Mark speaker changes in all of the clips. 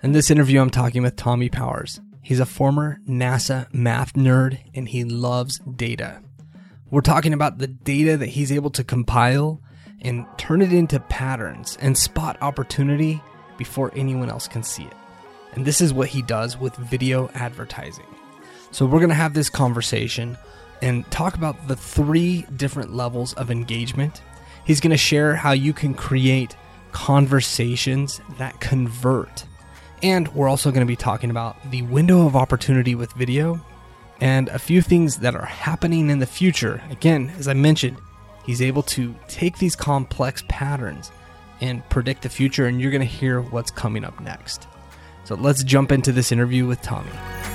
Speaker 1: In this interview, I'm talking with Tommy Powers. He's a former NASA math nerd, and he loves data. We're talking about the data that he's able to compile and turn it into patterns and spot opportunity before anyone else can see it. And this is what he does with video advertising. So we're going to have this conversation and talk about the 3 different levels of engagement. He's going to share how you can create conversations that convert. And we're also going to be talking about the window of opportunity with video and a few things that are happening in the future. Again, as I mentioned, he's able to take these complex patterns and predict the future, and you're going to hear what's coming up next. So let's jump into this interview with Tommy.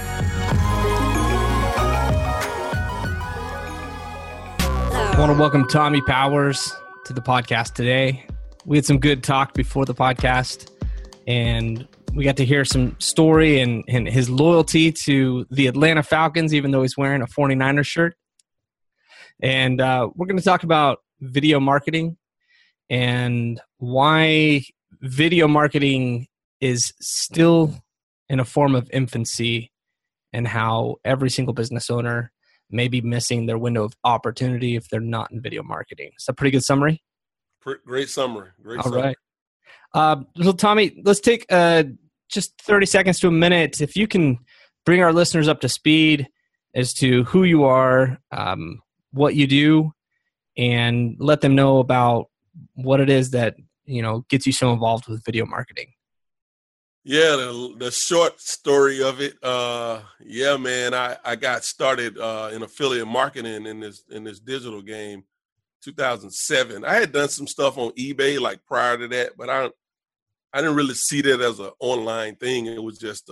Speaker 1: I want to welcome Tommy Powers to the podcast today. We had some good talk before the podcast, and we got to hear some story and his loyalty to the Atlanta Falcons, even though he's wearing a 49ers shirt. And we're going to talk about video marketing and why video marketing is still in a form of infancy and how every single business owner may be missing their window of opportunity if they're not in video marketing. Is that a pretty good summary?
Speaker 2: Great summary.
Speaker 1: All right. So Tommy, let's take just 30 seconds to a minute. If you can bring our listeners up to speed as to who you are, what you do, and let them know about what it is that, gets you so involved with video marketing.
Speaker 2: Yeah, the short story of it. Man, I got started in affiliate marketing in this digital game, 2007. I had done some stuff on eBay like prior to that, but I didn't really see that as an online thing. It was just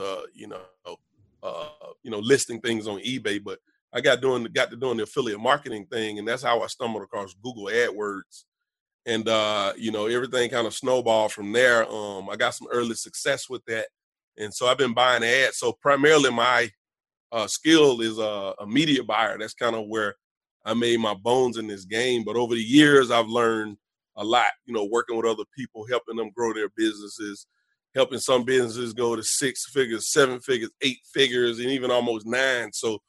Speaker 2: listing things on eBay. But I got to doing the affiliate marketing thing, and that's how I stumbled across Google AdWords. And everything kind of snowballed from there. I got some early success with that, and so I've been buying ads. So primarily my skill is a media buyer. That's kind of where I made my bones in this game. But over the years, I've learned a lot, working with other people, helping them grow their businesses, helping some businesses go to 6 figures, 7 figures, 8 figures, and even almost 9. So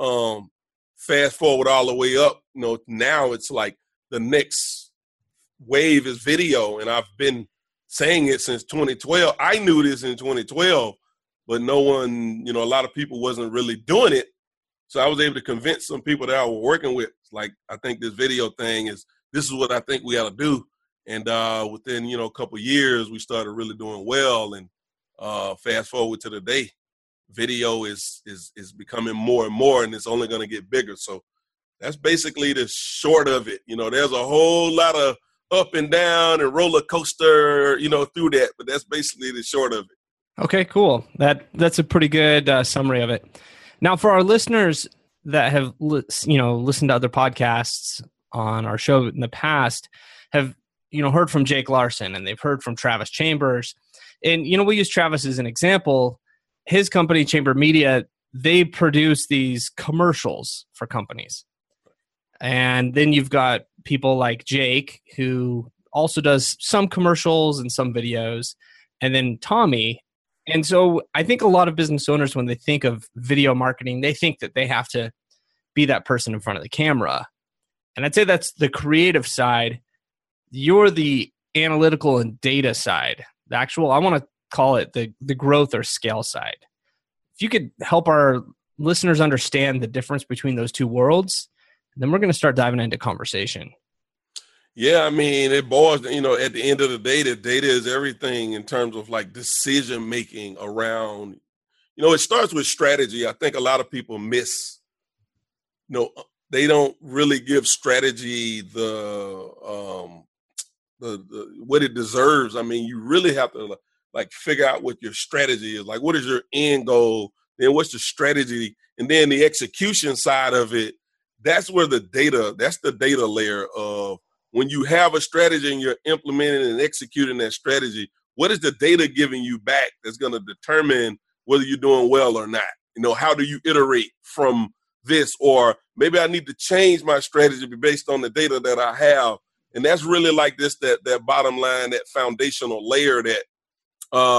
Speaker 2: fast forward all the way up, now it's like the next wave is video. And I've been saying it since 2012. I knew this in 2012, but no one, a lot of people wasn't really doing it. So I was able to convince some people that I was working with, like, I think this video thing this is what I think we ought to do. And within, a couple of years, we started really doing well. And fast forward to today, video is becoming more and more, and it's only going to get bigger. So that's basically the short of it. There's a whole lot of up and down and roller coaster, through that, but that's basically the short of it.
Speaker 1: Okay, cool. That's a pretty good summary of it. Now, for our listeners that have listened to other podcasts on our show in the past, have heard from Jake Larson, and they've heard from Travis Chambers, and we'll use Travis as an example. His company, Chamber Media, they produce these commercials for companies, and then you've got people like Jake, who also does some commercials and some videos, and then Tommy. And so I think a lot of business owners, when they think of video marketing, they think that they have to be that person in front of the camera. And I'd say that's the creative side. You're the analytical and data side. The actual, I want to call it the growth or scale side. If you could help our listeners understand the difference between those two worlds, then we're going to start diving into conversation.
Speaker 2: Yeah, I mean, it boils, at the end of the day, the data is everything in terms of like decision making around, it starts with strategy. I think a lot of people miss, they don't really give strategy the what it deserves. I mean, you really have to like figure out what your strategy is. Like, what is your end goal? Then what's the strategy? And then the execution side of it, that's the data layer of when you have a strategy and you're implementing and executing that strategy, what is the data giving you back that's going to determine whether you're doing well or not? How do you iterate from this? Or maybe I need to change my strategy based on the data that I have. And that's really like that bottom line, that foundational layer that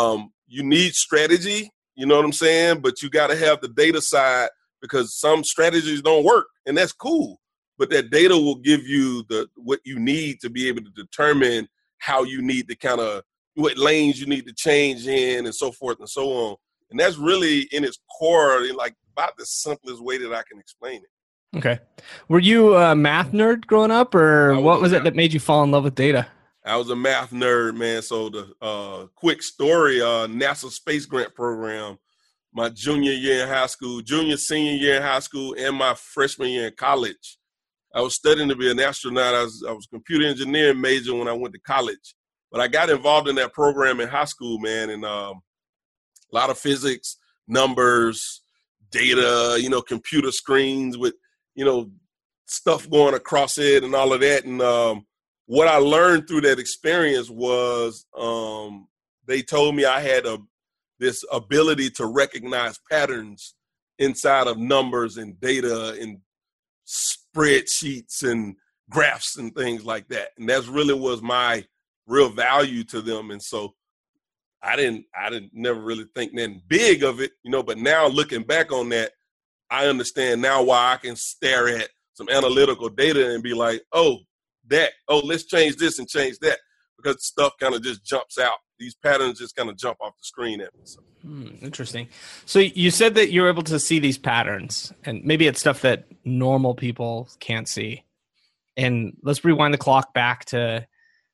Speaker 2: you need strategy, you know what I'm saying? But you got to have the data side because some strategies don't work, and that's cool. But that data will give you what you need to be able to determine how you need to kind of what lanes you need to change in and so forth and so on. And that's really in its core, like about the simplest way that I can explain it.
Speaker 1: Okay. Were you a math nerd growing up, or what was it that made you fall in love with data?
Speaker 2: I was a math nerd, man. So the quick story, NASA Space Grant Program, my junior, senior year in high school, and my freshman year in college, I was studying to be an astronaut. I was a computer engineering major when I went to college. But I got involved in that program in high school, man, and a lot of physics, numbers, data, computer screens with, stuff going across it and all of that. And what I learned through that experience was they told me I had this ability to recognize patterns inside of numbers and data and spreadsheets and graphs and things like that. And that's really was my real value to them. And so I didn't never really think nothing big of it, but now looking back on that, I understand now why I can stare at some analytical data and be like, let's change this and change that, because stuff kind of just jumps out. These patterns just kind of jump off the screen at me. So.
Speaker 1: Interesting. So you said that you're able to see these patterns, and maybe it's stuff that normal people can't see. And let's rewind the clock back to,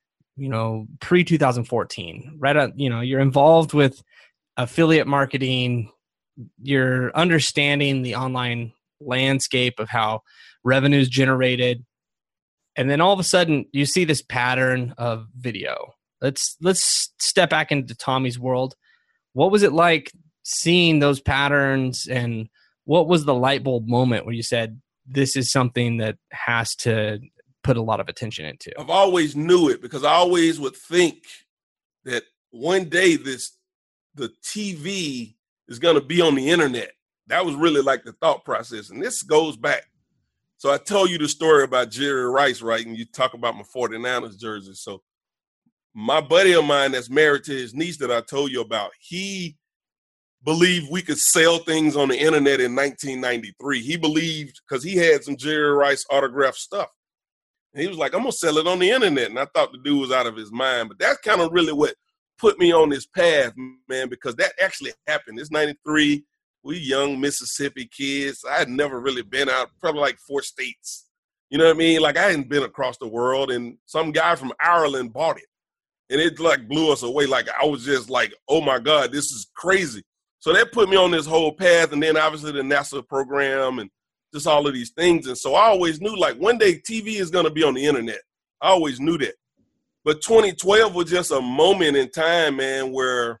Speaker 1: pre-2014, right? You're involved with affiliate marketing. You're understanding the online landscape of how revenue is generated. And then all of a sudden you see this pattern of video. Let's step back into Tommy's world. What was it like seeing those patterns, and what was the light bulb moment where you said, this is something that has to put a lot of attention into?
Speaker 2: I've always knew it, because I always would think that one day the TV is going to be on the internet. That was really like the thought process. And this goes back. So I told you the story about Jerry Rice, right? And you talk about my 49ers jersey. So my buddy of mine that's married to his niece that I told you about, he believed we could sell things on the internet in 1993. He believed, because he had some Jerry Rice autographed stuff. And he was like, I'm going to sell it on the internet. And I thought the dude was out of his mind. But that's kind of really what put me on this path, man, because that actually happened. It's 93. We young Mississippi kids. I had never really been out, probably like 4 states. You know what I mean? Like, I hadn't been across the world. And some guy from Ireland bought it. And it like blew us away. Like, I was just like, oh my God, this is crazy. So that put me on this whole path. And then obviously the NASA program and just all of these things. And so I always knew, like, one day TV is going to be on the internet. I always knew that. But 2012 was just a moment in time, man, where,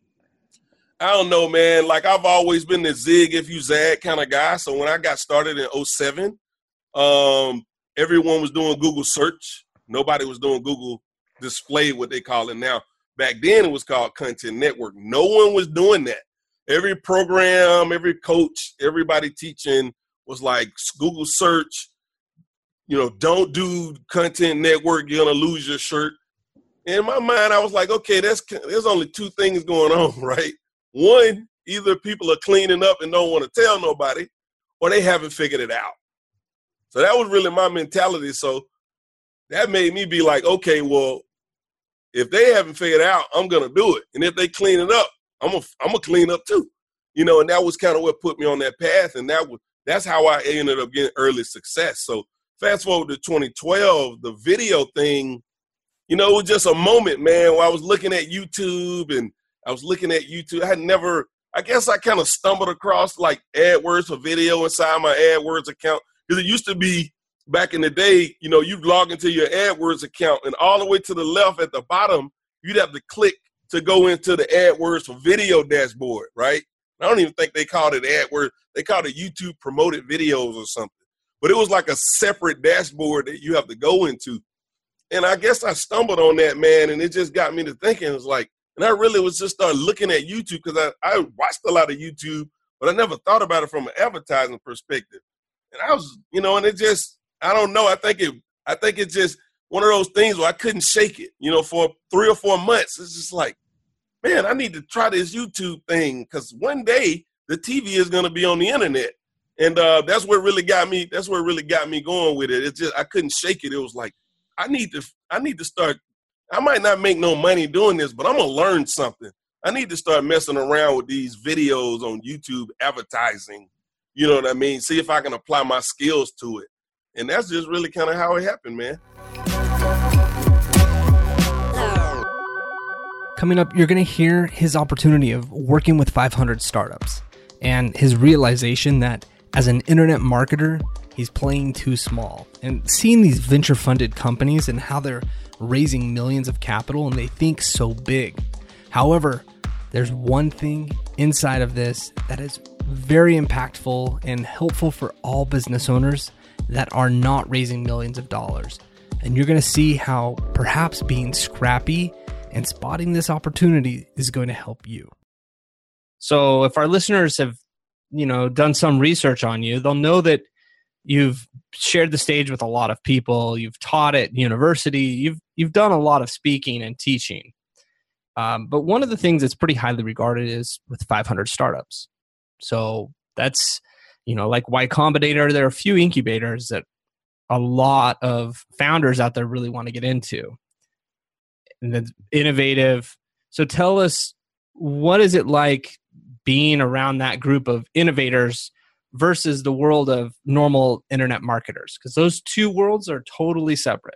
Speaker 2: I don't know, man, like, I've always been the zig if you zag kind of guy. So when I got started in 2007, everyone was doing Google search. Nobody was doing Google display, what they call it now. Back then it was called content network. No one was doing that. Every program, every coach, everybody teaching was like Google search, don't do content network, you're going to lose your shirt. In my mind, I was like, okay, there's only 2 things going on, right? One, either people are cleaning up and don't want to tell nobody, or they haven't figured it out. So that was really my mentality. So that made me be like, okay, well, if they haven't figured it out, I'm going to do it. And if they clean it up, I'm going to clean up too. And that was kind of what put me on that path. And that's how I ended up getting early success. So fast forward to 2012, the video thing, it was just a moment, man, where I was looking at YouTube. I guess I kind of stumbled across like AdWords for video inside my AdWords account. Because it used to be back in the day, you'd log into your AdWords account, and all the way to the left at the bottom, you'd have to click to go into the AdWords for video dashboard, right? I don't even think they called it AdWords. They called it YouTube promoted videos or something. But it was like a separate dashboard that you have to go into. And I guess I stumbled on that, man, and it just got me to thinking. It was like, and I really was just started looking at YouTube, because I watched a lot of YouTube, but I never thought about it from an advertising perspective. And I was, and it just, I don't know. I think it's just one of those things where I couldn't shake it, for 3 or 4 months. It's just like, man, I need to try this YouTube thing because one day the TV is going to be on the internet. And that's what really got me. That's what really got me going with it. It's just I couldn't shake it. It was like I need to start. I might not make no money doing this, but I'm gonna learn something. I need to start messing around with these videos on YouTube advertising. You know what I mean? See if I can apply my skills to it. And that's just really kind of how it happened, man.
Speaker 1: Coming up, you're going to hear his opportunity of working with 500 startups and his realization that as an internet marketer, he's playing too small. And seeing these venture-funded companies and how they're raising millions of capital and they think so big. However, there's one thing inside of this that is very impactful and helpful for all business owners that are not raising millions of dollars. And you're going to see how perhaps being scrappy and spotting this opportunity is going to help you. So if our listeners have, done some research on you, they'll know that you've shared the stage with a lot of people. You've taught at university. You've done a lot of speaking and teaching. But one of the things that's pretty highly regarded is with 500 startups. So that's, like Y Combinator, there are a few incubators that a lot of founders out there really want to get into. And that's innovative. So tell us, what is it like being around that group of innovators versus the world of normal internet marketers? Because those two worlds are totally separate.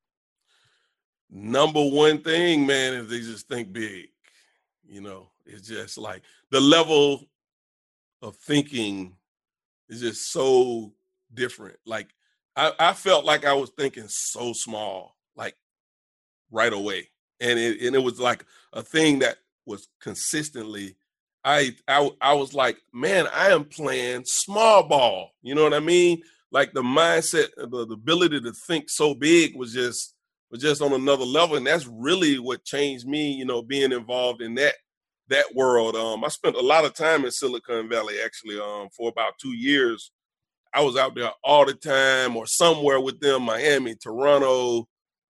Speaker 2: Number one thing, man, is they just think big. It's just like the level of thinking is just so different. Like I felt like I was thinking so small, like right away. And it was like a thing that was consistently, I was like, man, I am playing small ball. You know what I mean? Like the mindset, the ability to think so big was just on another level. And that's really what changed me, being involved in that world. I spent a lot of time in Silicon Valley, actually, for about 2 years. I was out there all the time or somewhere with them, Miami, Toronto.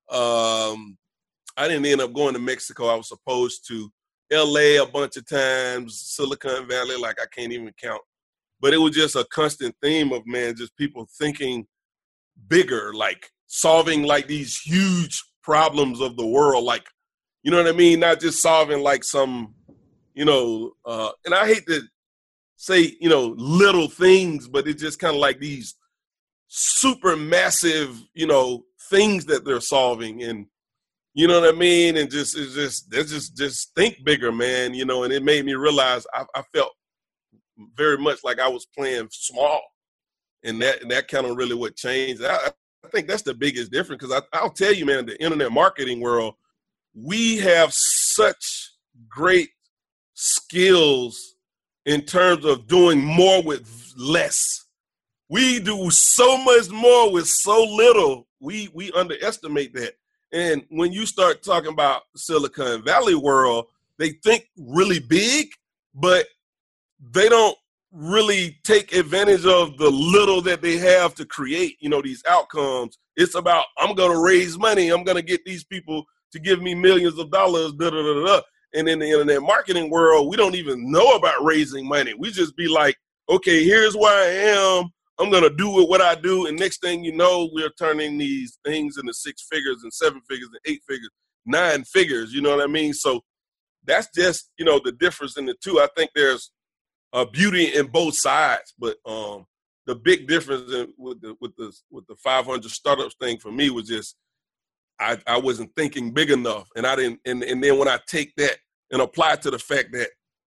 Speaker 2: I didn't end up going to Mexico. I was supposed to. LA a bunch of times, Silicon Valley, like I can't even count. But it was just a constant theme of, man, just people thinking bigger, like solving like these huge problems of the world. Like, you know what I mean? Not just solving like some, and I hate to say, little things, but it's just kind of like these super massive, things that they're solving. And, you know what I mean? And just think bigger, man, and it made me realize I felt very much like I was playing small. And that kind of really what changed. I think that's the biggest difference because I'll tell you, man, the internet marketing world, we have such great skills in terms of doing more with less. We do so much more with so little. We underestimate that. And when you start talking about Silicon Valley world, they think really big, but they don't really take advantage of the little that they have to create, these outcomes. It's about, I'm going to raise money. I'm going to get these people to give me millions of dollars, da, da, da, da. And in the internet marketing world, we don't even know about raising money. We just be like, okay, here's where I am. I'm going to do what I do. And next thing you know, we're turning these things into 6 figures and 7 figures and 8 figures, 9 figures. You know what I mean? So that's just, the difference in the two. I think there's a beauty in both sides. But the big difference with the 500 startups thing for me was just I wasn't thinking big enough. And I didn't. And then when I take that and apply it to the fact that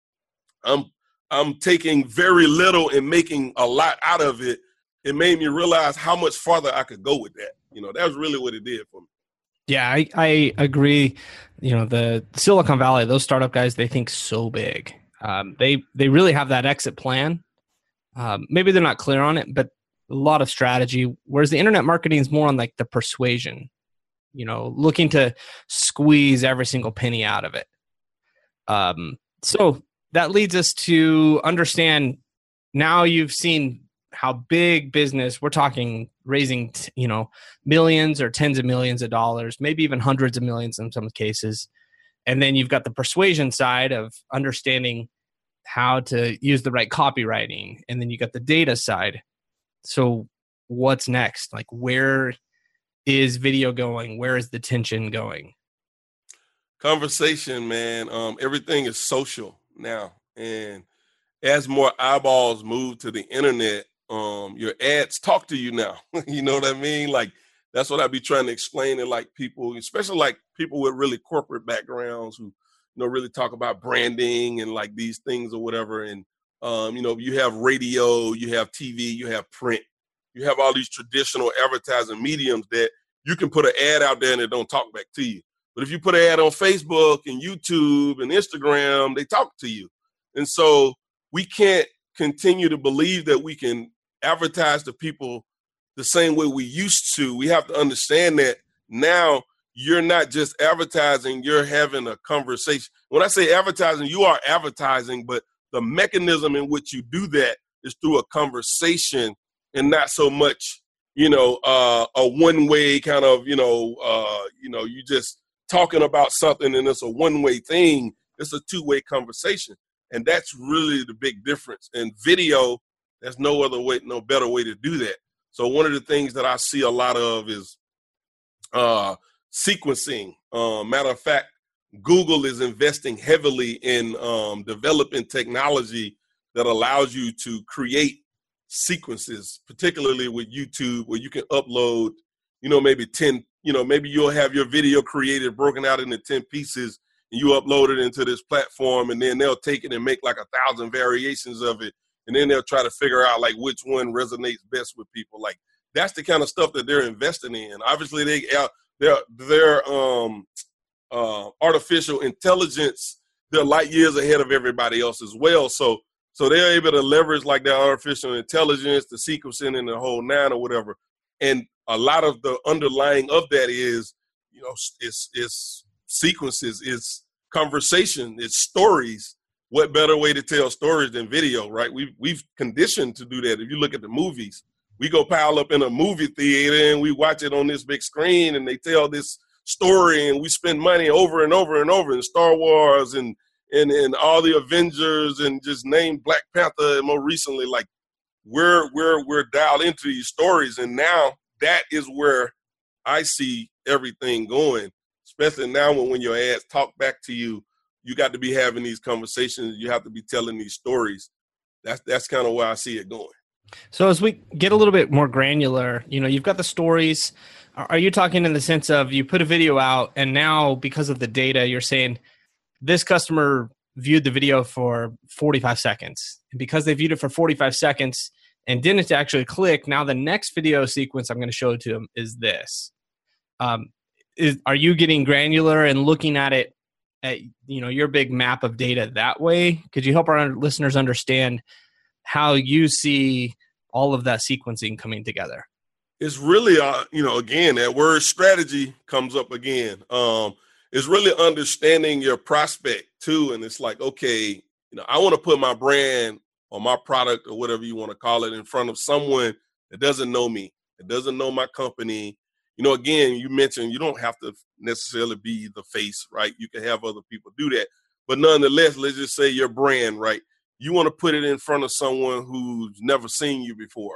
Speaker 2: I'm taking very little and making a lot out of it, it made me realize how much farther I could go with that. That was really what it did for me.
Speaker 1: Yeah, I agree. The Silicon Valley, those startup guys, they think so big. They really have that exit plan. Maybe they're not clear on it, but a lot of strategy. Whereas the internet marketing is more on like the persuasion, looking to squeeze every single penny out of it. So that leads us to understand, now you've seen how big business, we're talking raising, millions or tens of millions of dollars, maybe even hundreds of millions in some cases. And then you've got the persuasion side of understanding how to use the right copywriting. And then you got the data side. So what's next? Like, where is video going? Where is the tension going?
Speaker 2: Conversation, man. Everything is social now. And as more eyeballs move to the internet, your ads talk to you now. You know what I mean? Like, that's what I be trying to explain to like people, especially like people with really corporate backgrounds who, really talk about branding and like these things or whatever. And, you have radio, you have TV, you have print, you have all these traditional advertising mediums that you can put an ad out there and it don't talk back to you. But if you put an ad on Facebook and YouTube and Instagram, they talk to you. And so we can't continue to believe that we can advertise to people the same way we used to. We have to understand that now you're not just advertising, you're having a conversation. When I say advertising, you are advertising, but the mechanism in which you do that is through a conversation and not so much, a one-way kind of, you just talking about something and it's a one-way thing. It's a two-way conversation. And that's really the big difference. And video, there's no better way to do that. So one of the things that I see a lot of is sequencing. Matter of fact, Google is investing heavily in developing technology that allows you to create sequences, particularly with YouTube, where you can upload, maybe 10, maybe you'll have your video created, broken out into 10 pieces, and you upload it into this platform, and then they'll take it and make like 1,000 variations of it. And then they'll try to figure out like which one resonates best with people. Like, that's the kind of stuff that they're investing in. Obviously, their artificial intelligence, they're light years ahead of everybody else as well. So they're able to leverage like their artificial intelligence, the sequencing and the whole nine or whatever. And a lot of the underlying of that is, it's sequences, it's conversation, it's stories. What better way to tell stories than video, right? We've conditioned to do that. If you look at the movies, we go pile up in a movie theater and we watch it on this big screen and they tell this story and we spend money over and over and over in Star Wars and all the Avengers and just name Black Panther and more recently, like we're dialed into these stories. And now that is where I see everything going, especially now when your ads talk back to you. You got to be having these conversations. You have to be telling these stories. That's kind of where I see it going.
Speaker 1: So as we get a little bit more granular, you've got the stories. Are you talking in the sense of you put a video out and now because of the data, you're saying this customer viewed the video for 45 seconds. And because they viewed it for 45 seconds and didn't actually click, now the next video sequence I'm going to show to them is this. Are you getting granular and looking at it at your big map of data that way? Could you help our listeners understand how you see all of that sequencing coming together?
Speaker 2: It's really, again, that word strategy comes up again. It's really understanding your prospect too. And it's like, okay, I want to put my brand or my product or whatever you want to call it in front of someone that doesn't know me, that doesn't know my company. Again, you mentioned you don't have to necessarily be the face, right? You can have other people do that. But nonetheless, let's just say your brand, right? You want to put it in front of someone who's never seen you before.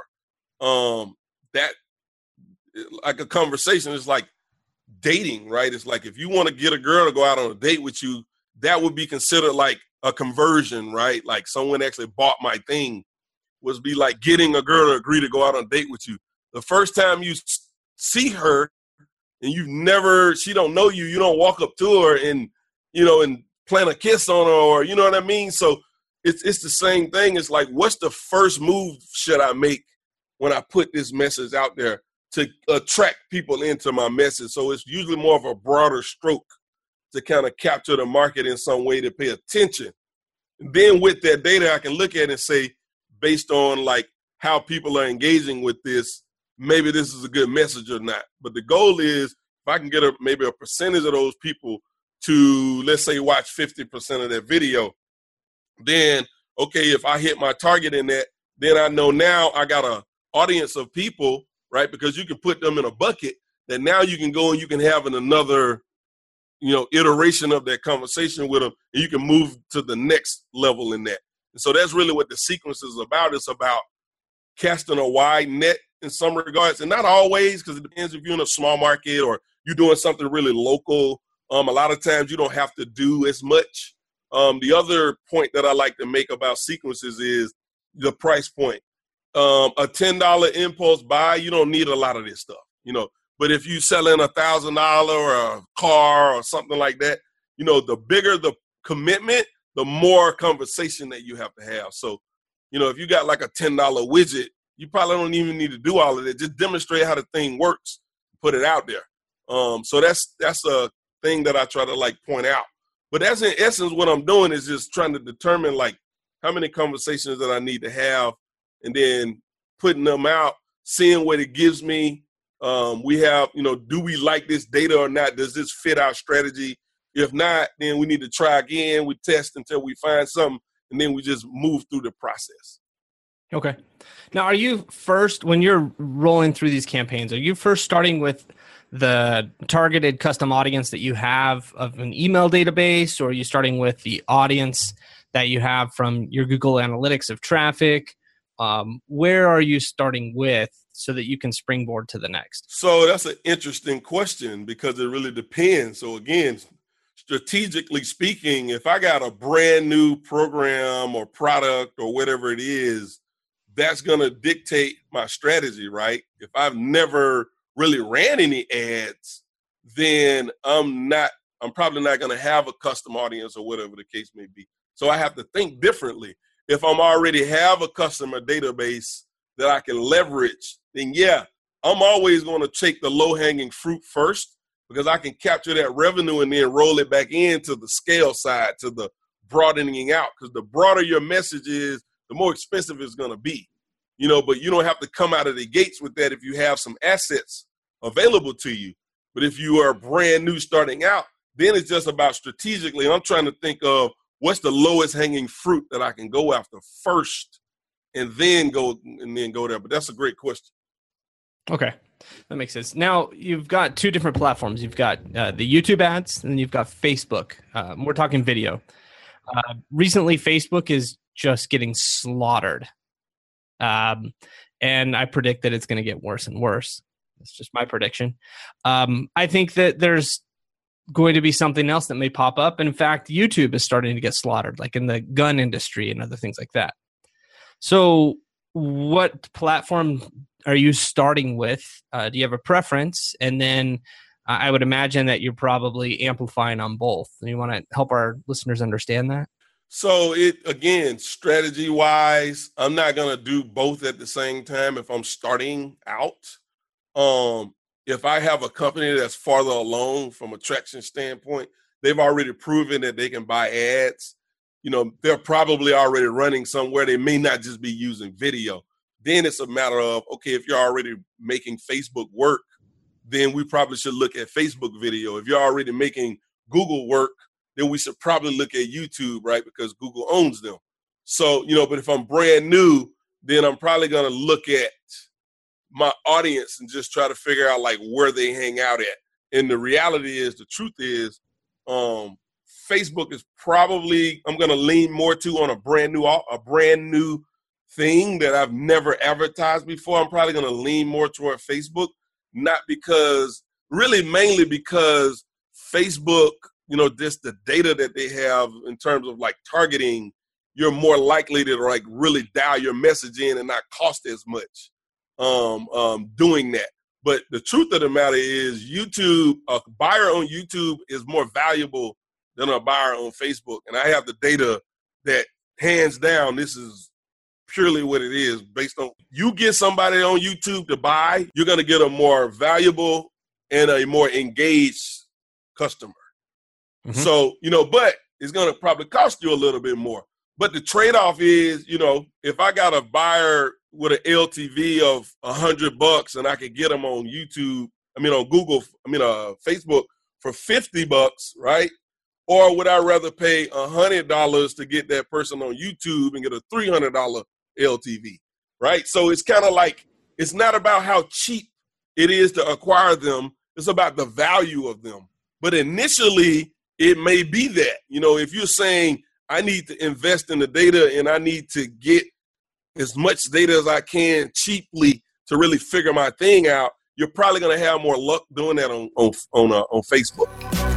Speaker 2: That, like a conversation, is like dating, right? It's like if you want to get a girl to go out on a date with you, that would be considered like a conversion, right? Like someone actually bought my thing would be like getting a girl to agree to go out on a date with you. The first time you see her and she don't know you, you don't walk up to her and, and plant a kiss on her or, you know what I mean? So it's the same thing. It's like, what's the first move should I make when I put this message out there to attract people into my message? So it's usually more of a broader stroke to kind of capture the market in some way to pay attention. And then with that data, I can look at it and say, based on like how people are engaging with this, maybe this is a good message or not. But the goal is if I can get maybe a percentage of those people to, let's say, watch 50% of that video, then, okay, if I hit my target in that, then I know now I got an audience of people, right? Because you can put them in a bucket that now you can go and you can have another iteration of that conversation with them, and you can move to the next level in that. And so that's really what the sequence is about. It's about casting a wide net in some regards, and not always, because it depends if you're in a small market or you're doing something really local. A lot of times you don't have to do as much. The other point that I like to make about sequences is the price point. A $10 impulse buy, you don't need a lot of this stuff, But if you selling $1,000 or a car or something like that, the bigger the commitment, the more conversation that you have to have. So, if you got like a $10 widget, you probably don't even need to do all of that. Just demonstrate how the thing works, put it out there. So that's a thing that I try to point out. But that's in essence what I'm doing is just trying to determine how many conversations that I need to have, and then putting them out, seeing what it gives me. We have, do we like this data or not? Does this fit our strategy? If not, then we need to try again. We test until we find something, and then we just move through the process.
Speaker 1: Okay. Now, are you first, when you're rolling through these campaigns, are you first starting with the targeted custom audience that you have of an email database, or are you starting with the audience that you have from your Google Analytics of traffic? Where are you starting with so that you can springboard to the next?
Speaker 2: So that's an interesting question because it really depends. So again, strategically speaking, if I got a brand new program or product or whatever it is, that's going to dictate my strategy, right? If I've never really ran any ads, then I'm probably not going to have a custom audience or whatever the case may be. So I have to think differently. If I'm already have a customer database that I can leverage, then yeah, I'm always going to take the low-hanging fruit first because I can capture that revenue and then roll it back into the scale side, to the broadening out. Because the broader your message is, the more expensive it's going to be. But you don't have to come out of the gates with that if you have some assets available to you. But if you are brand new starting out, then it's just about strategically. And I'm trying to think of what's the lowest hanging fruit that I can go after first and then go there. But that's a great question.
Speaker 1: Okay. That makes sense. Now, you've got two different platforms. You've got the YouTube ads, and then you've got Facebook. We're talking video. Recently, Facebook is just getting slaughtered. And I predict that it's going to get worse and worse. That's just my prediction. I think that there's going to be something else that may pop up. And in fact, YouTube is starting to get slaughtered, like in the gun industry and other things like that. So what platform are you starting with? Do you have a preference? And then I would imagine that you're probably amplifying on both. And you want to help our listeners understand that?
Speaker 2: So again, strategy wise, I'm not going to do both at the same time if I'm starting out. If I have a company that's farther along from a traction standpoint, they've already proven that they can buy ads. They're probably already running somewhere. They may not just be using video. Then it's a matter of, okay, if you're already making Facebook work, then we probably should look at Facebook video. If you're already making Google work, then we should probably look at YouTube, right? Because Google owns them. So, but if I'm brand new, then I'm probably going to look at my audience and just try to figure out where they hang out at. And the reality is, the truth is, Facebook is probably, I'm going to lean more to on a brand new thing that I've never advertised before. I'm probably going to lean more toward Facebook, mainly because Facebook, just the data that they have in terms of targeting, you're more likely to really dial your message in and not cost as much doing that. But the truth of the matter is, YouTube, a buyer on YouTube is more valuable than a buyer on Facebook. And I have the data that hands down, this is purely what it is. Based on, you get somebody on YouTube to buy, you're going to get a more valuable and a more engaged customer. Mm-hmm. So, but it's going to probably cost you a little bit more. But the trade-off is, if I got a buyer with an LTV of $100 and I could get them on Facebook for $50, right? Or would I rather pay $100 to get that person on YouTube and get a $300 LTV, right? So it's kind of it's not about how cheap it is to acquire them. It's about the value of them. But initially, it may be that, if you're saying I need to invest in the data and I need to get as much data as I can cheaply to really figure my thing out, you're probably going to have more luck doing that on Facebook.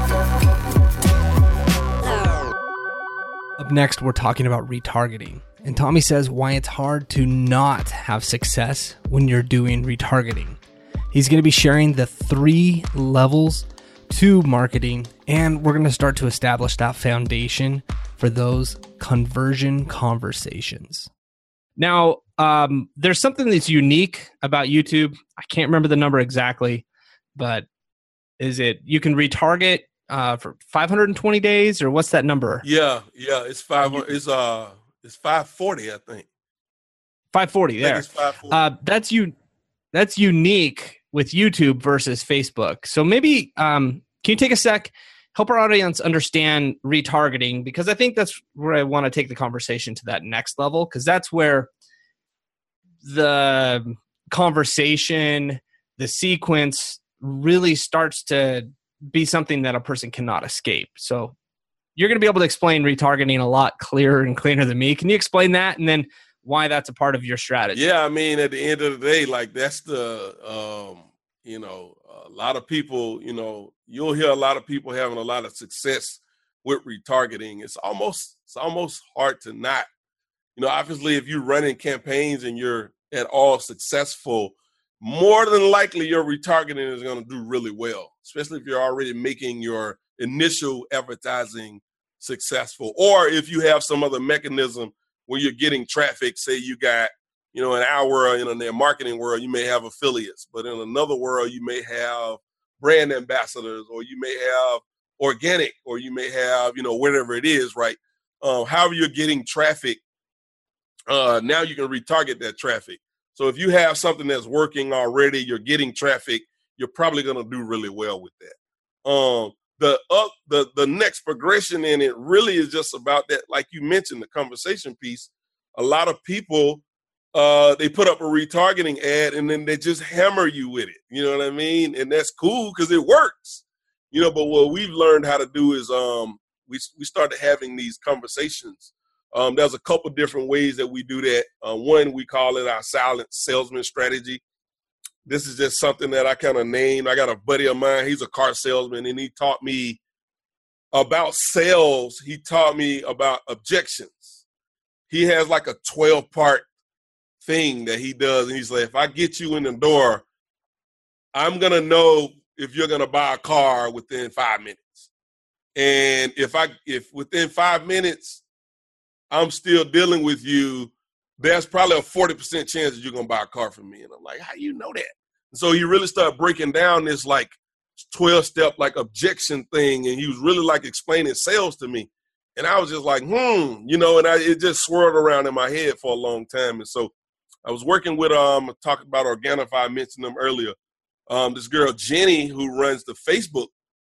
Speaker 1: Up next, we're talking about retargeting. And Tommy says why it's hard to not have success when you're doing retargeting. He's going to be sharing the 3 levels to marketing, and we're going to start to establish that foundation for those conversion conversations. Now, there's something that's unique about YouTube. I can't remember the number exactly, but is it you can retarget for 520 days, or what's that number?
Speaker 2: Yeah, it's 500. It's 540, I think.
Speaker 1: 540. There.
Speaker 2: It's 540.
Speaker 1: That's unique with YouTube versus Facebook. So maybe can you take a sec, help our audience understand retargeting, because I think that's where I want to take the conversation to that next level, because that's where the conversation, the sequence really starts to be something that a person cannot escape. So you're going to be able to explain retargeting a lot clearer and cleaner than me. Can you explain that and then why that's a part of your strategy?
Speaker 2: Yeah, I mean, at the end of the day, like that's the, a lot of people, you'll hear a lot of people having a lot of success with retargeting. It's almost hard to not, obviously if you're running campaigns and you're at all successful, more than likely your retargeting is going to do really well, especially if you're already making your initial advertising successful, or if you have some other mechanism where you're getting traffic. Say you got, in our world, in their marketing world, you may have affiliates, but in another world, you may have brand ambassadors, or you may have organic, or you may have, whatever it is, right? However you're getting traffic, now you can retarget that traffic. So if you have something that's working already, you're getting traffic, you're probably going to do really well with that. The next progression in it really is just about that, like you mentioned, the conversation piece. A lot of people, they put up a retargeting ad and then they just hammer you with it. You know what I mean? And that's cool because it works. But what we've learned how to do is we started having these conversations. There's a couple different ways that we do that. One, we call it our silent salesman strategy. This is just something that I kind of named. I got a buddy of mine, he's a car salesman, and he taught me about sales. He taught me about objections. He has like a 12-part thing that he does, and he's like, if I get you in the door, I'm going to know if you're going to buy a car within 5 minutes. And if within 5 minutes, I'm still dealing with you, there's probably a 40% chance that you're going to buy a car from me. And I'm like, how do you know that? And so he really started breaking down this like 12-step like objection thing. And he was really like explaining sales to me. And I was just like, and it just swirled around in my head for a long time. And so I was working with, talking about Organifi, I mentioned them earlier. This girl, Jenny, who runs the Facebook,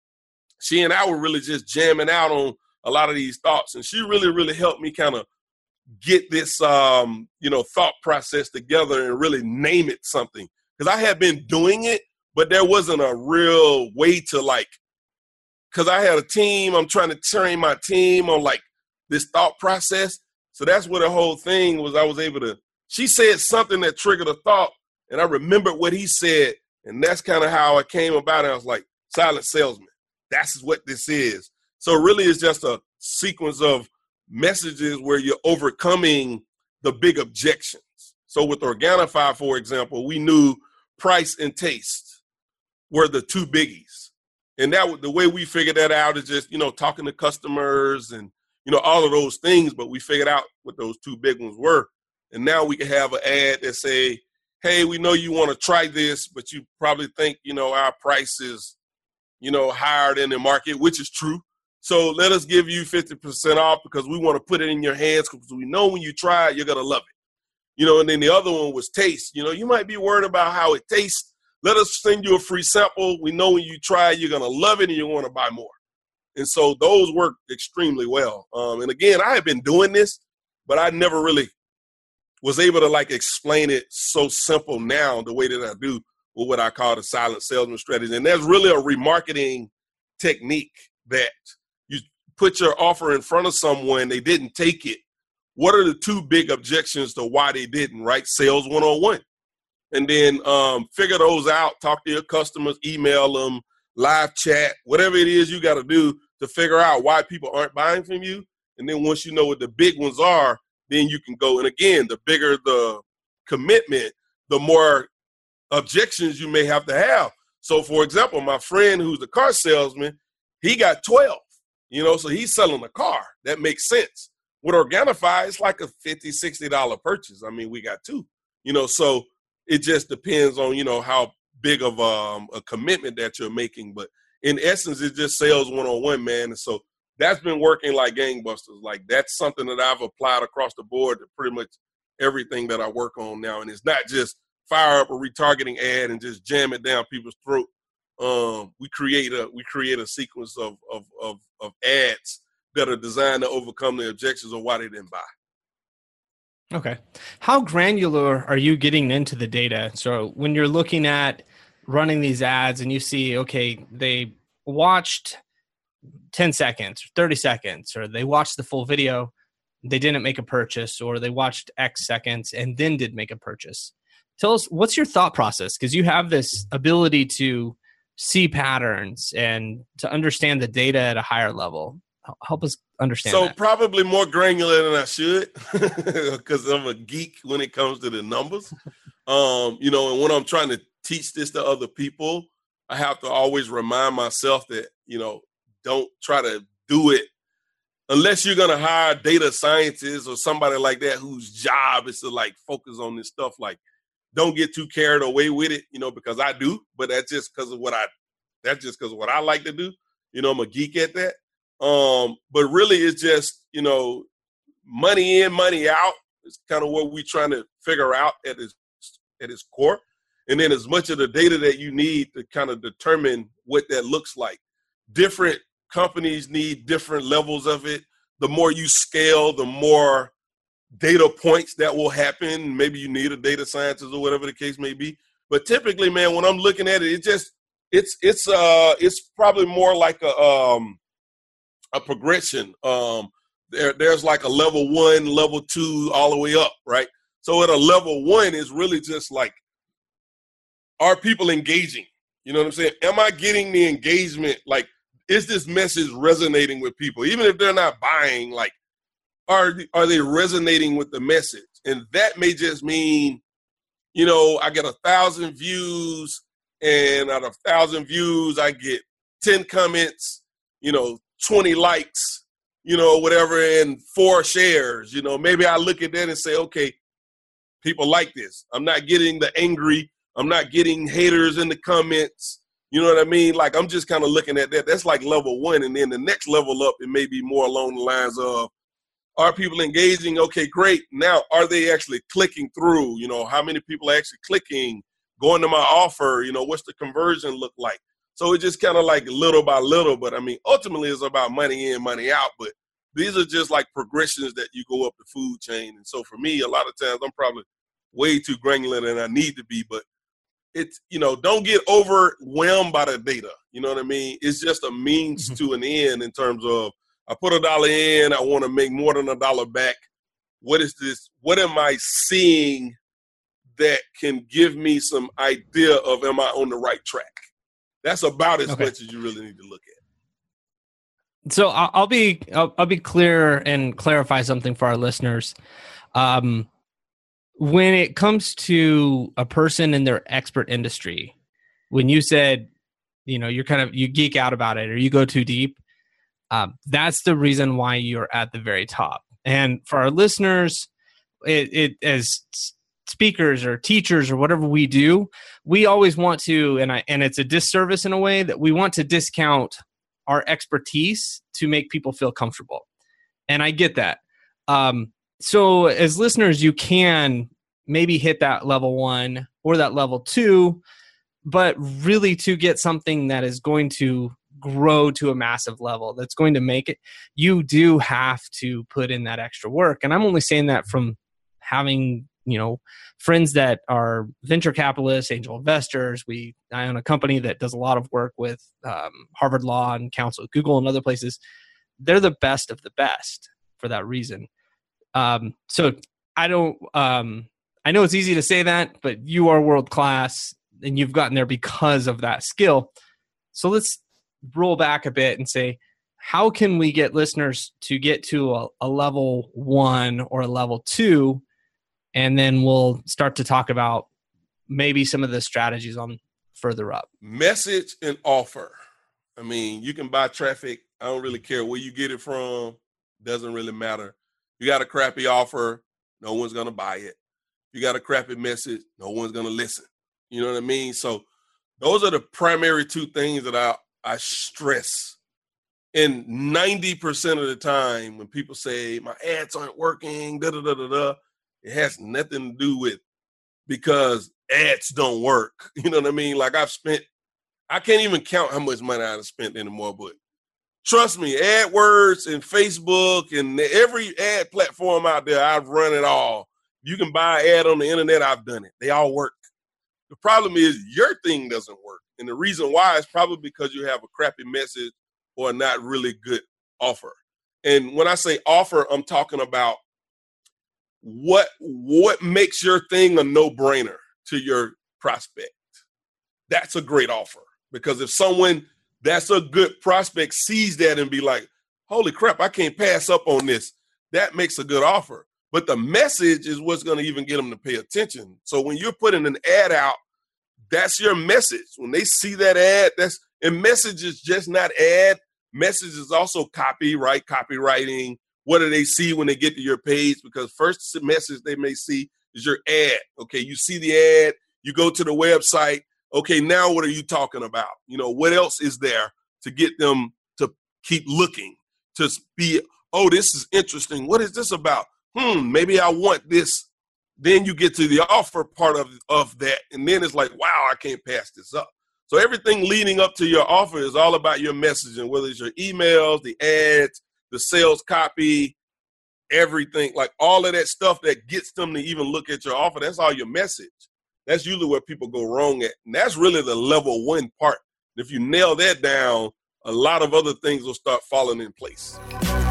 Speaker 2: she and I were really just jamming out on a lot of these thoughts. And she really, really helped me kind of get this, thought process together and really name it something. Because I had been doing it, but there wasn't a real way to because I had a team, I'm trying to train my team on this thought process. So that's where the whole thing was. I was able to, she said something that triggered a thought, and I remembered what he said. And that's kind of how it came about. And I was like, silent salesman, that's what this is. So really it's just a sequence of messages where you're overcoming the big objections. So with Organifi, for example, we knew price and taste were the two biggies. And the way we figured that out is just, talking to customers and, all of those things, but we figured out what those two big ones were. And now we can have an ad that say, hey, we know you want to try this, but you probably think, our price is, higher than the market, which is true. So let us give you 50% off because we want to put it in your hands because we know when you try it, you're going to love it. And then the other one was taste. You might be worried about how it tastes. Let us send you a free sample. We know when you try it, you're going to love it and you want to buy more. And so those work extremely well. And again, I have been doing this, but I never really was able to explain it so simple now the way that I do with what I call the silent salesman strategy. And that's really a remarketing technique that you put your offer in front of someone, they didn't take it. What are the two big objections to why they didn't, right? Sales 101. And then figure those out, talk to your customers, email them, live chat, whatever it is you got to do to figure out why people aren't buying from you. And then once you know what the big ones are, then you can go. And again, the bigger the commitment, the more objections you may have to have. So, for example, my friend who's the car salesman, he got 12, so he's selling a car. That makes sense. With Organifi, it's like a $50, $60 purchase. I mean, we got two, so it just depends on, how big of a commitment that you're making. But in essence, it's just sales 101, man. And so that's been working like gangbusters. Like, that's something that I've applied across the board to pretty much everything that I work on now. And it's not just fire up a retargeting ad and just jam it down people's throat. We create a sequence of ads that are designed to overcome the objections of why they didn't buy.
Speaker 1: Okay. How granular are you getting into the data? So when you're looking at running these ads and you see, okay, they watched 10 seconds, 30 seconds, or they watched the full video, they didn't make a purchase, or they watched X seconds and then did make a purchase. Tell us, what's your thought process? Because you have this ability to see patterns and to understand the data at a higher level. Help us understand that.
Speaker 2: Probably more granular than I should because I'm a geek when it comes to the numbers. And when I'm trying to teach this to other people, I have to always remind myself that, don't try to do it unless you're going to hire data scientists or somebody like that whose job is to like focus on this stuff. Like, don't get too carried away with it, because I do, but that's just because of what I like to do. I'm a geek at that. But really it's just, money in, money out is kind of what we're trying to figure out at its core. And then as much of the data that you need to kind of determine what that looks like. Different companies need different levels of it. The more you scale, the more data points that will happen. Maybe you need a data scientist or whatever the case may be. But typically, man, when I'm looking at it, it's probably more like a progression. There's like a level 1, level 2, all the way up, right? So at a level 1 is really just like, are people engaging? You know what I'm saying? Am I getting the engagement? Like, is this message resonating with people? Even if they're not buying, like, are they resonating with the message? And that may just mean, I get 1,000 views, and out of 1,000 views, I get 10 comments, 20 likes, whatever, and 4 shares. Maybe I look at that and say, okay, people like this. I'm not getting the angry. I'm not getting haters in the comments. You know what I mean? Like, I'm just kind of looking at that. That's like level 1. And then the next level up, it may be more along the lines of, are people engaging? Okay, great. Now, are they actually clicking through? How many people are actually clicking, going to my offer? What's the conversion look like? So it's just kind of like little by little. But, I mean, ultimately it's about money in, money out. But these are just like progressions that you go up the food chain. And so for me, a lot of times I'm probably way too granular than I need to be. But it's, don't get overwhelmed by the data. You know what I mean? It's just a means to an end in terms of, I put $1 in, I want to make more than $1 back. What is this? What am I seeing that can give me some idea of, am I on the right track? That's about as much as you really need to look at.
Speaker 1: So I'll be clear and clarify something for our listeners. When it comes to a person in their expert industry, when you said, you geek out about it or you go too deep, that's the reason why you're at the very top. And for our listeners, it as speakers or teachers or whatever we do, we always want to, and it's a disservice in a way that we want to discount our expertise to make people feel comfortable. And I get that. So as listeners, you can maybe hit that level 1 or that level 2, but really to get something that is going to grow to a massive level, that's going to make it, you do have to put in that extra work. And I'm only saying that from having, friends that are venture capitalists, angel investors. I own a company that does a lot of work with Harvard Law and Counsel at Google and other places. They're the best of the best for that reason. So I know it's easy to say that, but you are world class and you've gotten there because of that skill. So let's roll back a bit and say, how can we get listeners to get to a level 1 or a level 2? And then we'll start to talk about maybe some of the strategies on further up.
Speaker 2: Message and offer. I mean, you can buy traffic. I don't really care where you get it from. Doesn't really matter. You got a crappy offer, no one's going to buy it. You got a crappy message, no one's going to listen. You know what I mean? So those are the primary 2 things that I stress. And 90% of the time when people say my ads aren't working, it has nothing to do with because ads don't work. You know what I mean? Like I can't even count how much money I've spent anymore, but trust me, AdWords and Facebook and every ad platform out there, I've run it all. You can buy an ad on the internet, I've done it. They all work. The problem is your thing doesn't work. And the reason why is probably because you have a crappy message or a not really good offer. And when I say offer, I'm talking about what makes your thing a no-brainer to your prospect. That's a great offer. Because if someone that's a good prospect sees that and be like, holy crap, I can't pass up on this, that makes a good offer. But the message is what's going to even get them to pay attention. So when you're putting an ad out, that's your message. When they see that ad, and message is just not ad. Message is also copy, right? Copywriting. What do they see when they get to your page? Because first message they may see is your ad. Okay, you see the ad, you go to the website. Okay, now what are you talking about? What else is there to get them to keep looking, to be, oh, this is interesting. What is this about? Maybe I want this. Then you get to the offer part of that, and then it's like, wow, I can't pass this up. So everything leading up to your offer is all about your messaging, whether it's your emails, the ads, the sales copy, everything, like all of that stuff that gets them to even look at your offer. That's all your message. That's usually where people go wrong at. And that's really the level 1 part. If you nail that down, a lot of other things will start falling in place.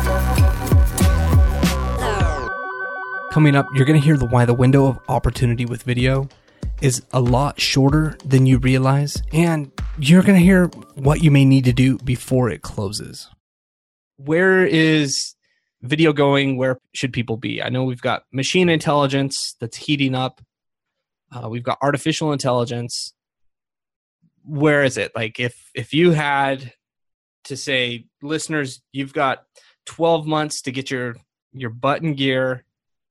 Speaker 1: Coming up, you're going to hear why the window of opportunity with video is a lot shorter than you realize. And you're going to hear what you may need to do before it closes. Where is video going? Where should people be? I know we've got machine intelligence that's heating up. We've got artificial intelligence. Where is it? Like if you had to say, listeners, you've got 12 months to get your butt in gear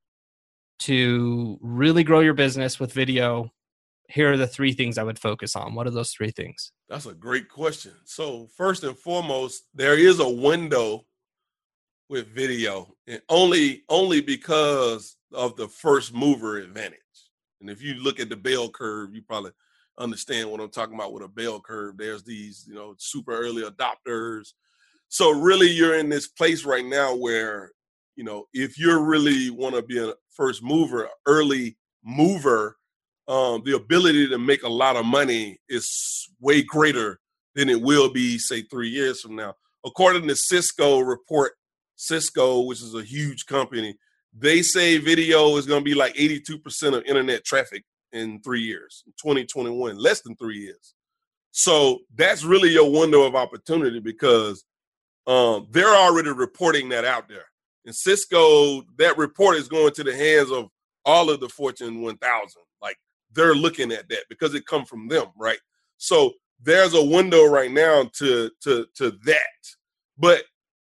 Speaker 1: to really grow your business with video, here are the 3 things I would focus on. What are those 3 things?
Speaker 2: That's a great question. So first and foremost, there is a window with video, and only because of the first mover advantage. And if you look at the bell curve, you probably understand what I'm talking about with a bell curve. There's these, super early adopters. So really you're in this place right now where, if you really want to be a first mover, early mover, the ability to make a lot of money is way greater than it will be, say, 3 years from now. According to Cisco report, Cisco, which is a huge company, they say video is going to be like 82% of internet traffic in 3 years, 2021, less than 3 years. So that's really your window of opportunity because they're already reporting that out there. And Cisco, that report is going to the hands of all of the Fortune 1000. Like they're looking at that because it comes from them, right? So there's a window right now to that. But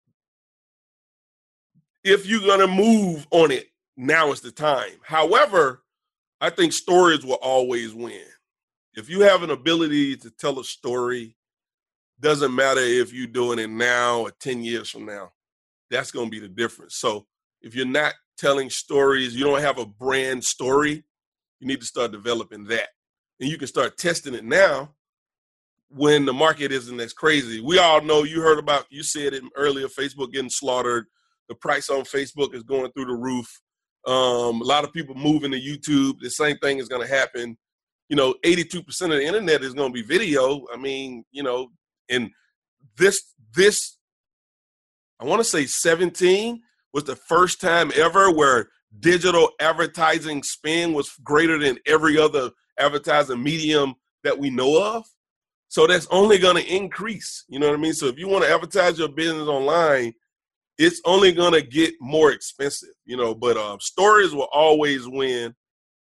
Speaker 2: if you're going to move on it, now is the time. However, I think stories will always win. If you have an ability to tell a story, doesn't matter if you're doing it now or 10 years from now, that's going to be the difference. So if you're not telling stories, you don't have a brand story, you need to start developing that. And you can start testing it now when the market isn't as crazy. We all know, you said it earlier, Facebook getting slaughtered. The price on Facebook is going through the roof. A lot of people moving to YouTube. The same thing is going to happen. 82% of the internet is going to be video. I mean, and this, I want to say 17 was the first time ever where digital advertising spend was greater than every other advertising medium that we know of. So that's only going to increase. You know what I mean? So if you want to advertise your business online, it's only going to get more expensive, but stories will always win.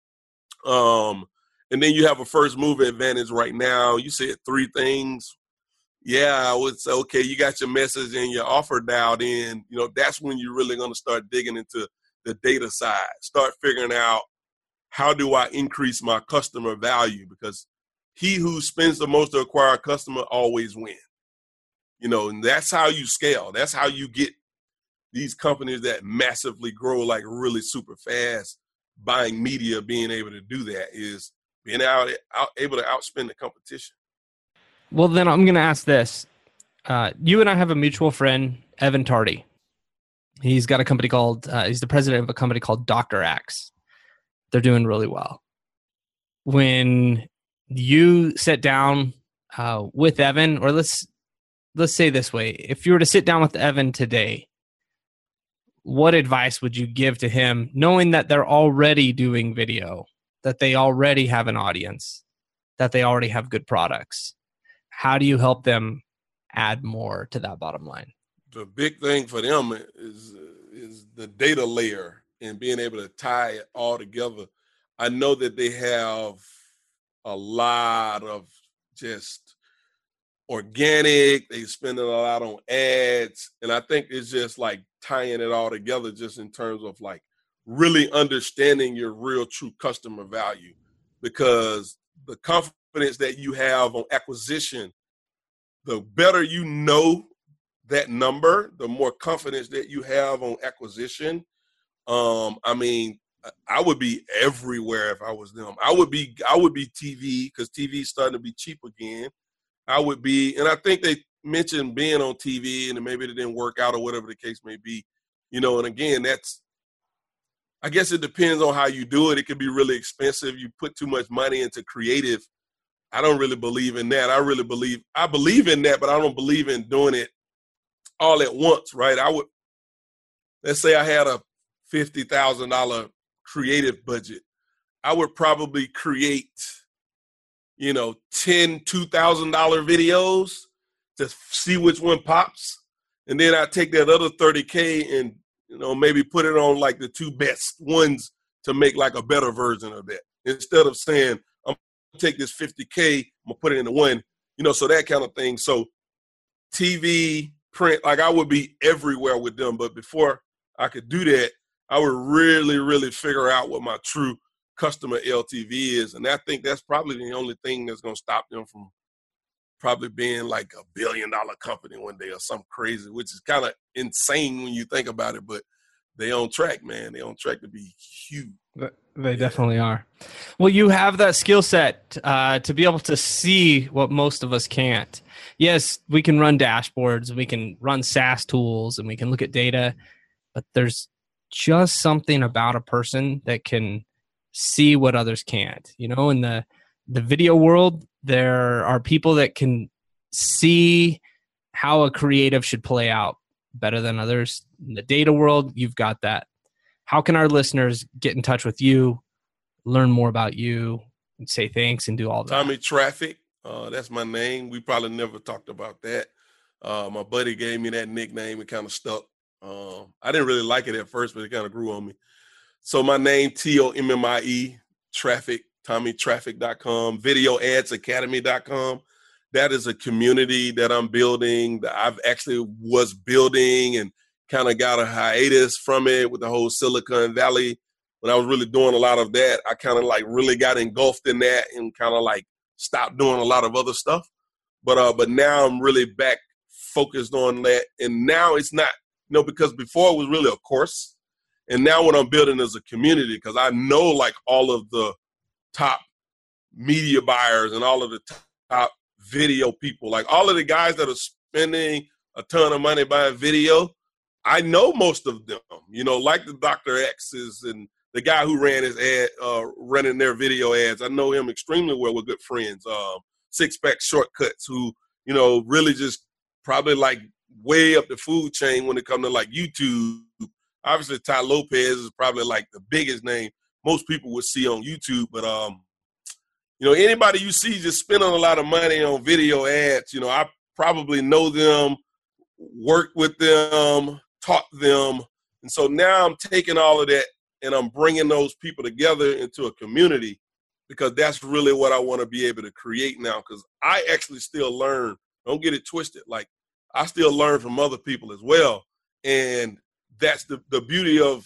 Speaker 2: And then you have a first mover advantage right now. You said 3 things. Yeah, I would say, okay, you got your message and your offer dialed in. That's when you're really going to start digging into the data side. Start figuring out, how do I increase my customer value? Because he who spends the most to acquire a customer always wins. And that's how you scale. That's how you get these companies that massively grow like really super fast. Buying media, being able to do that is being able to outspend the competition.
Speaker 1: Well, then I'm going to ask this. You and I have a mutual friend, Evan Tardy. He's got a company called, he's the president of a company called Dr. Axe. They're doing really well. When you sit down with Evan, or let's say this way, if you were to sit down with Evan today, what advice would you give to him, knowing that they're already doing video, that they already have an audience, that they already have good products? How do you help them add more to that bottom line?
Speaker 2: The big thing for them is the data layer and being able to tie it all together. I know that they have a lot of just organic, they spending a lot on ads. And I think it's just like tying it all together just in terms of like really understanding your real true customer value, because the confidence that you have on acquisition, the better you know that number, the more confidence that you have on acquisition. I mean, I would be everywhere if I was them. I would be TV, because TV is starting to be cheap again. I would be, and I think they mentioned being on TV and maybe it didn't work out or whatever the case may be, and again, I guess it depends on how you do it. It could be really expensive. You put too much money into creative. I don't really believe in that. I believe in that, but I don't believe in doing it all at once, right? Let's say I had a $50,000 creative budget. I would probably create, 10 $2,000 videos to see which one pops. And then I take that other 30K and, maybe put it on like the 2 best ones to make like a better version of that. Instead of saying, I'm gonna take this 50K, I'm gonna put it into one, so that kind of thing. So TV, print, like I would be everywhere with them. But before I could do that, I would really, really figure out what my true customer LTV is. And I think that's probably the only thing that's going to stop them from probably being like $1 billion company one day or something crazy, which is kind of insane when you think about it. But they on track, man. They on track to be huge.
Speaker 1: They definitely are. Well, you have that skill set to be able to see what most of us can't. Yes, we can run dashboards, we can run SaaS tools, and we can look at data, but there's just something about a person that can see what others can't. In the video world, there are people that can see how a creative should play out better than others. In the data world, you've got that. How can our listeners get in touch with you, learn more about you, and say thanks and do all that?
Speaker 2: Tommy Traffic, that's my name. We probably never talked about that. My buddy gave me that nickname. It kind of stuck. I didn't really like it at first, but it kind of grew on me. So my name, TOMMIE, Traffic, TommyTraffic.com, VideoAdsAcademy.com. That is a community that I'm building, that I've actually was building and kind of got a hiatus from it with the whole Silicon Valley. When I was really doing a lot of that, I kind of like really got engulfed in that and kind of like stopped doing a lot of other stuff. But now I'm really back focused on that. And now it's not, because before it was really a course. And now what I'm building is a community, because I know like all of the top media buyers and all of the top video people, like all of the guys that are spending a ton of money buying video, I know most of them, like the Dr. X's and the guy who ran his ad, running their video ads. I know him extremely well. We're good friends. Six Pack Shortcuts, who, really just probably like way up the food chain when it comes to like YouTube. Obviously, Ty Lopez is probably like the biggest name most people would see on YouTube. But, anybody you see just spending a lot of money on video ads, I probably know them, worked with them, taught them. And so now I'm taking all of that and I'm bringing those people together into a community, because that's really what I want to be able to create now. Because I actually still learn. Don't get it twisted. Like, I still learn from other people as well. And that's the beauty of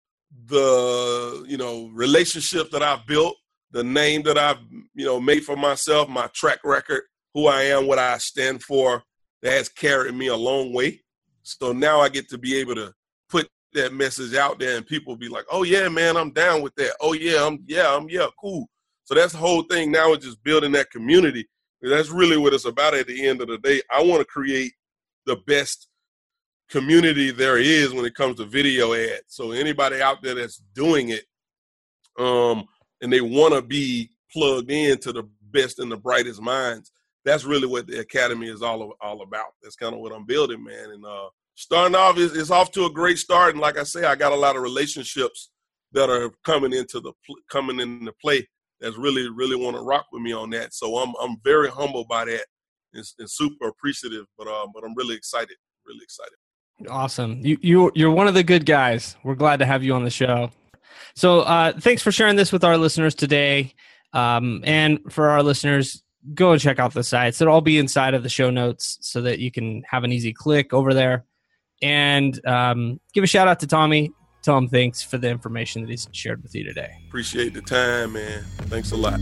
Speaker 2: the, relationships that I've built, the name that I've, made for myself, my track record, who I am, what I stand for, that has carried me a long way. So now I get to be able to put that message out there and people be like, oh yeah, man, I'm down with that. Oh yeah, cool. So that's the whole thing. Now it's just building that community. That's really what it's about at the end of the day. I want to create the best community there is when it comes to video ads. So anybody out there that's doing it, and they want to be plugged into the best and the brightest minds, that's really what the Academy is all about. That's kind of what I'm building, man. And starting off, it's off to a great start. And like I say, I got a lot of relationships that are coming into play that's really, really want to rock with me on that. So I'm very humbled by that and super appreciative. But I'm really excited. Really excited.
Speaker 1: Awesome. You're one of the good guys. We're glad to have you on the show. So thanks for sharing this with our listeners today. And for our listeners, go and check out the sites. It'll all be inside of the show notes so that you can have an easy click over there. And give a shout out to Tommy. Tell him thanks for the information that he's shared with you today.
Speaker 2: Appreciate the time, man. Thanks a lot.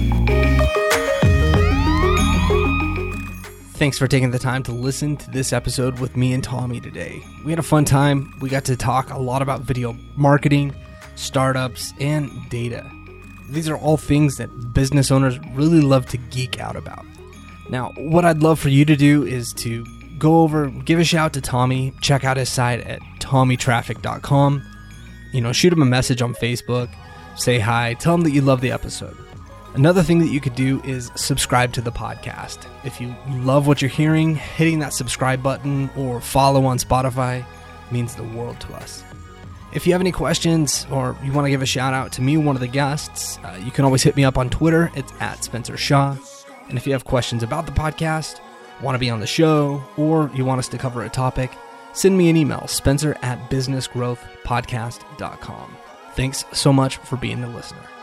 Speaker 1: Thanks for taking the time to listen to this episode with me and Tommy today. We had a fun time. We got to talk a lot about video marketing, startups, and data. These are all things that business owners really love to geek out about. Now, what I'd love for you to do is to go over, give a shout to Tommy, check out his site at tommytraffic.com. Shoot him a message on Facebook, say hi, tell him that you love the episode. Another thing that you could do is subscribe to the podcast. If you love what you're hearing, hitting that subscribe button or follow on Spotify means the world to us. If you have any questions or you want to give a shout out to me, one of the guests, you can always hit me up on Twitter. It's @SpencerShaw. And if you have questions about the podcast, want to be on the show, or you want us to cover a topic, send me an email, spencer@businessgrowthpodcast.com. Thanks so much for being the listener.